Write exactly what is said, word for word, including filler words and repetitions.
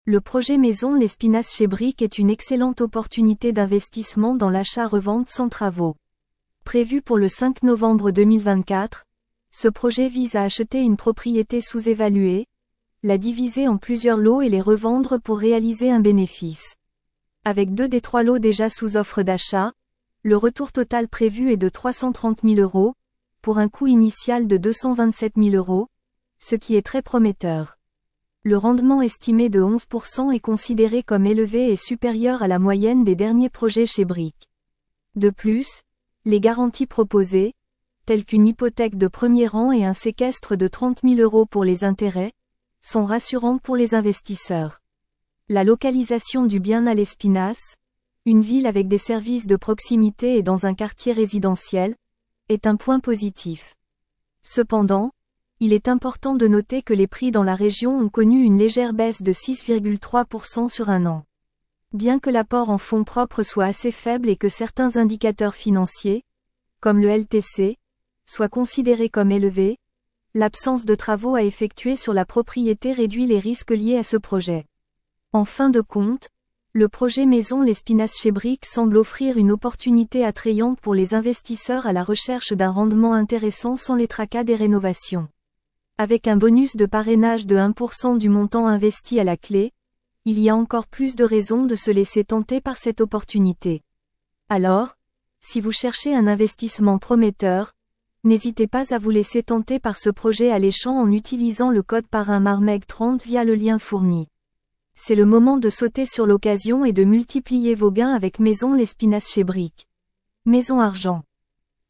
Le projet Maison Lespinasse chez Brick est une excellente opportunité d'investissement dans l'achat-revente sans travaux. Prévu pour le cinq novembre deux mille vingt-quatre, ce projet vise à acheter une propriété sous-évaluée, la diviser en plusieurs lots et les revendre pour réaliser un bénéfice. Avec deux des trois lots déjà sous offre d'achat, le retour total prévu est de trois cent trente mille euros, pour un coût initial de deux cent vingt-sept mille euros, ce qui est très prometteur. Le rendement estimé de onze pour cent est considéré comme élevé et supérieur à la moyenne des derniers projets chez Brick. De plus, les garanties proposées, telles qu'une hypothèque de premier rang et un séquestre de trente mille euros pour les intérêts, sont rassurantes pour les investisseurs. La localisation du bien à Lespinasse, une ville avec des services de proximité et dans un quartier résidentiel, est un point positif. Cependant, il est important de noter que les prix dans la région ont connu une légère baisse de six virgule trois pour cent sur un an. Bien que l'apport en fonds propres soit assez faible et que certains indicateurs financiers, comme le L T C, soient considérés comme élevés, l'absence de travaux à effectuer sur la propriété réduit les risques liés à ce projet. En fin de compte, le projet Maison Lespinasse chez Brick semble offrir une opportunité attrayante pour les investisseurs à la recherche d'un rendement intéressant sans les tracas des rénovations. Avec un bonus de parrainage de un pour cent du montant investi à la clé, il y a encore plus de raisons de se laisser tenter par cette opportunité. Alors, si vous cherchez un investissement prometteur, n'hésitez pas à vous laisser tenter par ce projet alléchant en utilisant le code parrain Marmeg trente via le lien fourni. C'est le moment de sauter sur l'occasion et de multiplier vos gains avec Maison Lespinasse chez Brick. Maison Argent.